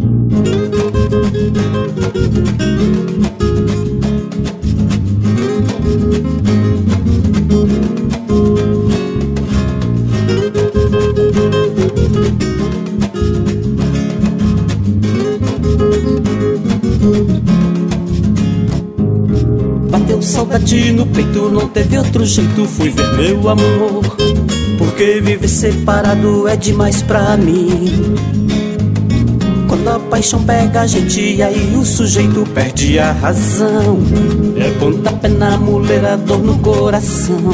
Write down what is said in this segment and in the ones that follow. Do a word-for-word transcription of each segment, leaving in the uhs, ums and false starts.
Bateu saudade no peito, não teve outro jeito, fui ver meu amor. Porque viver separado é demais pra mim. Quando a paixão pega a gente, e aí o sujeito perde a razão. É pontapé na muleira, dor no coração.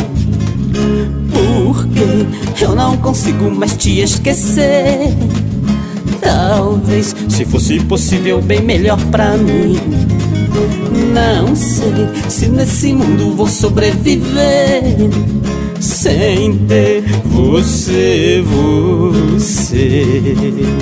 Porque eu não consigo mais te esquecer. Talvez, se fosse possível, bem melhor pra mim. Não sei se nesse mundo vou sobreviver sem ter você, você.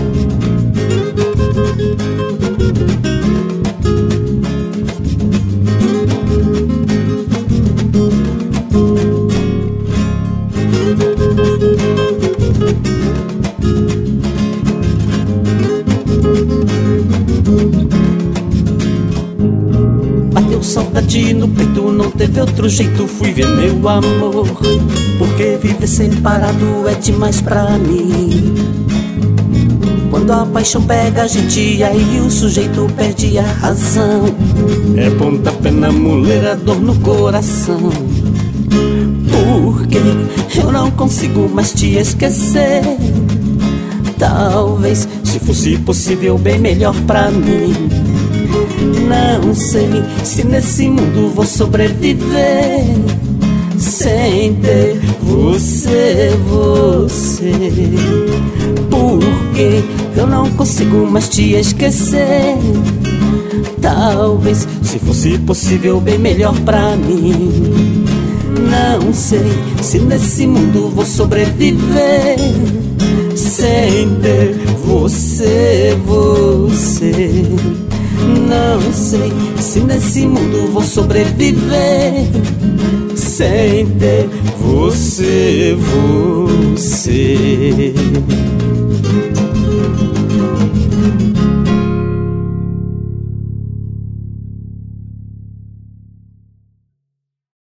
Bateu saudade no peito, não teve outro jeito, fui ver meu amor. Porque viver separado é demais pra mim. Quando a paixão pega a gente, aí o sujeito perde a razão. É pontapé na muleira, dor no coração. Porque eu não consigo mais te esquecer. Talvez, se fosse possível, bem melhor pra mim. Não sei se nesse mundo vou sobreviver sem ter você, você. Porque eu não consigo mais te esquecer. Talvez, se fosse possível, bem melhor pra mim. Não sei se nesse mundo vou sobreviver sem ter você, você. Não sei se nesse mundo vou sobreviver sem ter você, você.